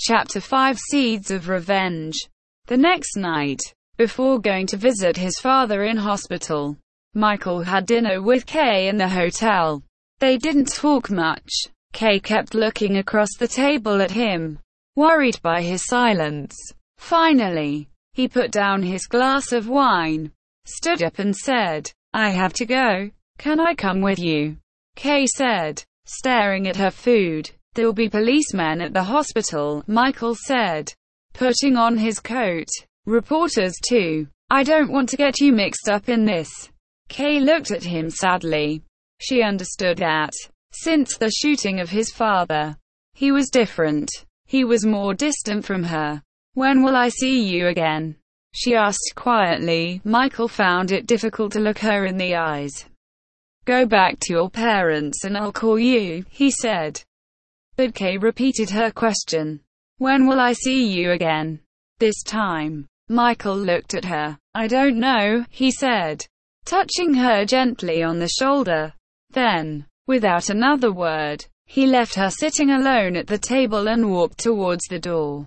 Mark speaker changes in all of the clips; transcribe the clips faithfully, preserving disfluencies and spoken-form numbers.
Speaker 1: Chapter five Seeds of Revenge. The next night, before going to visit his father in hospital, Michael had dinner with Kay in the hotel. They didn't talk much. Kay kept looking across the table at him, worried by his silence. Finally, he put down his glass of wine, stood up and said, "I have to go. Can I come with you?" Kay said, staring at her food. "There'll be policemen at the hospital," Michael said, putting on his coat. "Reporters too. I don't want to get you mixed up in this." Kay looked at him sadly. She understood that, since the shooting of his father, he was different. He was more distant from her. "When will I see you again?" she asked quietly. Michael found it difficult to look her in the eyes. "Go back to your parents and I'll call you," he said. But Kay repeated her question. "When will I see you again?" This time, Michael looked at her. "I don't know," he said, touching her gently on the shoulder. Then, without another word, he left her sitting alone at the table and walked towards the door.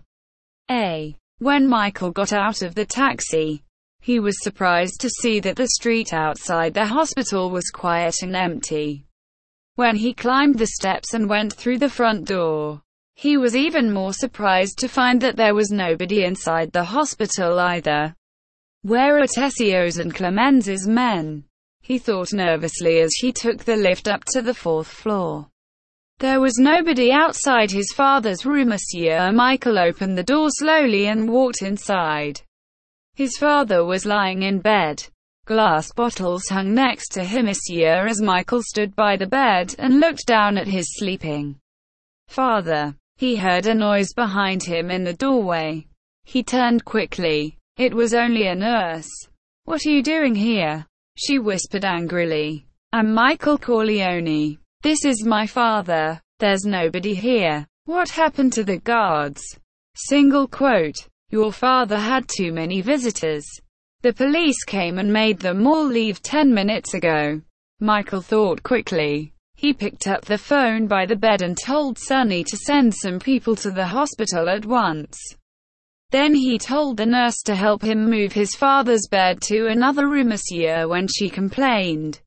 Speaker 1: A. When Michael got out of the taxi, he was surprised to see that the street outside the hospital was quiet and empty. When he climbed the steps and went through the front door, he was even more surprised to find that there was nobody inside the hospital either. "Where are Tessio's and Clemens's men?" he thought nervously as he took the lift up to the fourth floor. There was nobody outside his father's room. Monsieur Michael opened the door slowly and walked inside. His father was lying in bed. Glass bottles hung next to him. Monsieur as Michael stood by the bed and looked down at his sleeping father, he heard a noise behind him in the doorway. He turned quickly. It was only a nurse. "What are you doing here?" she whispered angrily. "I'm Michael Corleone. This is my father. There's nobody here." "What happened to the guards?" Single quote. "Your father had too many visitors. The police came and made them all leave ten minutes ago." Michael thought quickly. He picked up the phone by the bed and told Sonny to send some people to the hospital at once. Then he told the nurse to help him move his father's bed to another room. Monsieur, when she complained,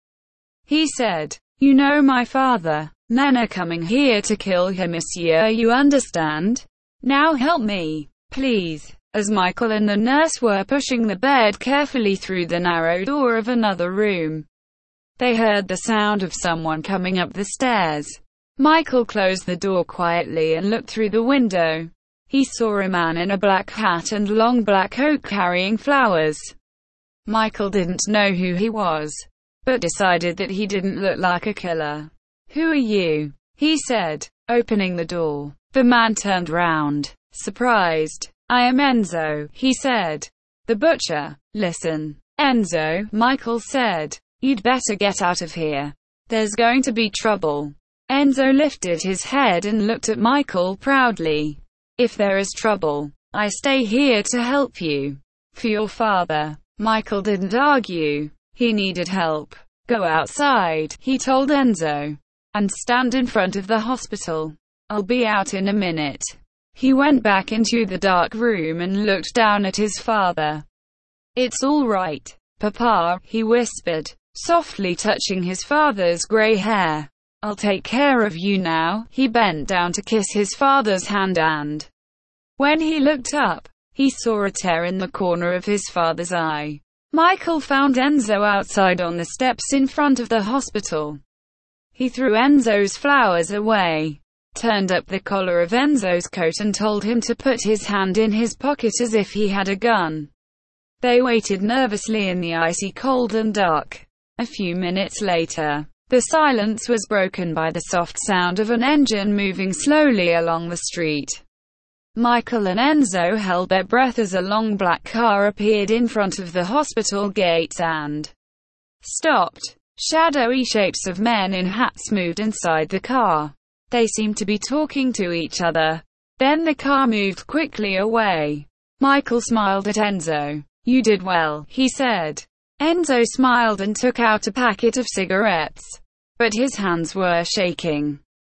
Speaker 1: he said, "You know my father. Men are coming here to kill him. Monsieur, you understand? Now help me, please." As Michael and the nurse were pushing the bed carefully through the narrow door of another room, they heard the sound of someone coming up the stairs. Michael closed the door quietly and looked through the window. He saw a man in a black hat and long black coat carrying flowers. Michael didn't know who he was, but decided that he didn't look like a killer. "Who are you?" he said, opening the door. The man turned round, surprised. "I am Enzo," he said. "The butcher." "Listen, Enzo," Michael said. "You'd better get out of here. There's going to be trouble." Enzo lifted his head and looked at Michael proudly. "If there is trouble, I stay here to help you. For your father." Michael didn't argue. He needed help. "Go outside," he told Enzo, "and stand in front of the hospital. I'll be out in a minute." He went back into the dark room and looked down at his father. "It's all right, Papa," he whispered, softly touching his father's gray hair. "I'll take care of you now." He bent down to kiss his father's hand and, when he looked up, he saw a tear in the corner of his father's eye. Michael found Enzo outside on the steps in front of the hospital. He threw Enzo's flowers away, turned up the collar of Enzo's coat and told him to put his hand in his pocket as if he had a gun. They waited nervously in the icy cold and dark. A few minutes later, the silence was broken by the soft sound of an engine moving slowly along the street. Michael and Enzo held their breath as a long black car appeared in front of the hospital gates and stopped. Shadowy shapes of men in hats moved inside the car. They seemed to be talking to each other. Then the car moved quickly away. Michael smiled at Enzo. "You did well," he said. Enzo smiled and took out a packet of cigarettes, but his hands were shaking.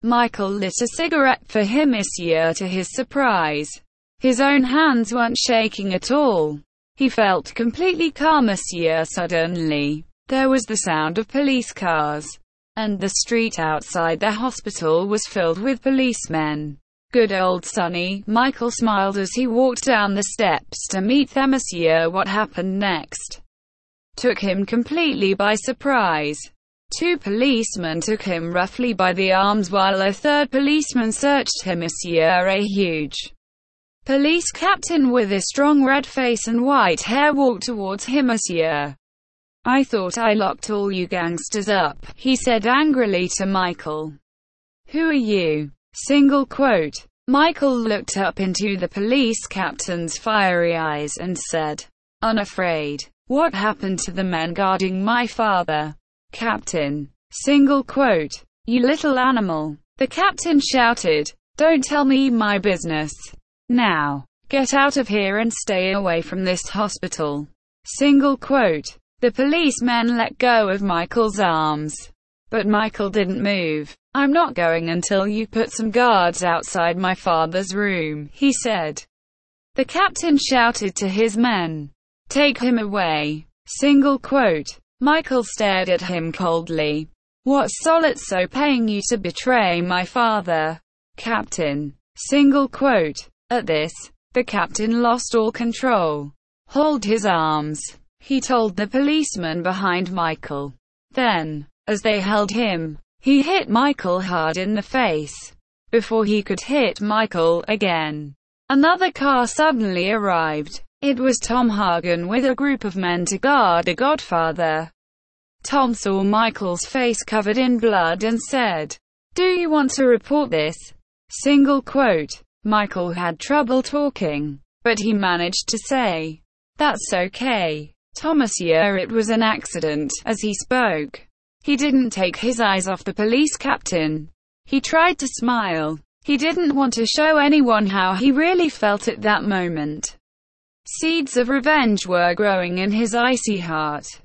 Speaker 1: Michael lit a cigarette for him, monsieur. To his surprise, his own hands weren't shaking at all. He felt completely calm, monsieur. Suddenly, there was the sound of police cars, and the street outside the hospital was filled with policemen. Good old Sonny. Michael smiled as he walked down the steps to meet them. Monsieur, what happened next took him completely by surprise. Two policemen took him roughly by the arms while a third policeman searched him. Monsieur, a huge police captain with a strong red face and white hair walked towards him. Monsieur, I thought I locked all you gangsters up, he said angrily to Michael. Who are you? Single quote. Michael looked up into the police captain's fiery eyes and said, unafraid, what happened to the men guarding my father? Captain. Single quote. You little animal. The captain shouted. Don't tell me my business. Now, get out of here and stay away from this hospital. Single quote. The policemen let go of Michael's arms, but Michael didn't move. I'm not going until you put some guards outside my father's room, he said. The captain shouted to his men. Take him away. Single quote. Michael stared at him coldly. What's Solitso paying you to betray my father? Captain. Single quote. At this, the captain lost all control. Hold his arms, he told the policeman behind Michael. Then, as they held him, he hit Michael hard in the face. Before he could hit Michael again, another car suddenly arrived. It was Tom Hagen with a group of men to guard a godfather. Tom saw Michael's face covered in blood and said, do you want to report this? Single quote. Michael had trouble talking, but he managed to say, that's okay, Thomasia, it was an accident. As he spoke, he didn't take his eyes off the police captain. He tried to smile. He didn't want to show anyone how he really felt at that moment. Seeds of revenge were growing in his icy heart.